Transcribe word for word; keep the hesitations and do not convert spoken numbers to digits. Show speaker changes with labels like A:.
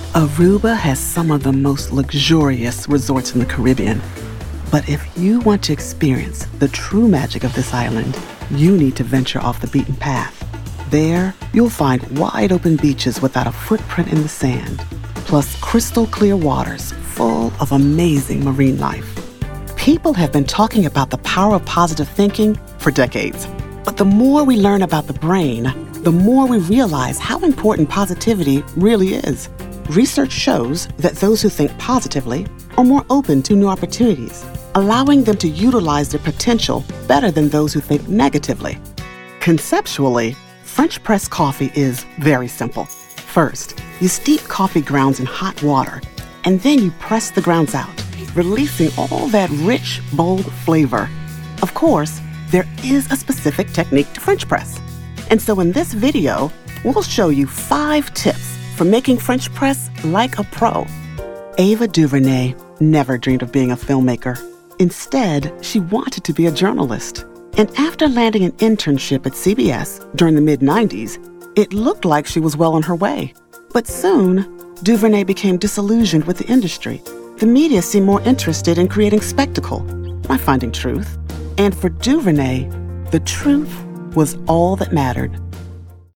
A: Aruba has some of the most luxurious resorts in the Caribbean. But if you want to experience the true magic of this island, you need to venture off the beaten path. There, you'll find wide open beaches without a footprint in the sand, plus crystal clear waters full of amazing marine life. People have been talking about the power of positive thinking for decades. But the more we learn about the brain, the more we realize how important positivity really is. Research shows that those who think positively are more open to new opportunities, allowing them to utilize their potential better than those who think negatively. Conceptually, French press coffee is very simple. First, you steep coffee grounds in hot water, and then you press the grounds out, releasing all that rich, bold flavor. Of course, there is a specific technique to French press. And so in this video, we'll show you five tips for making French press like a pro. Ava DuVernay never dreamed of being a filmmaker. Instead, she wanted to be a journalist. And after landing an internship at C B S during the mid nineties, it looked like she was well on her way. But soon, DuVernay became disillusioned with the industry. The media seemed more interested in creating spectacle, not finding truth. And for DuVernay, the truth was all that mattered.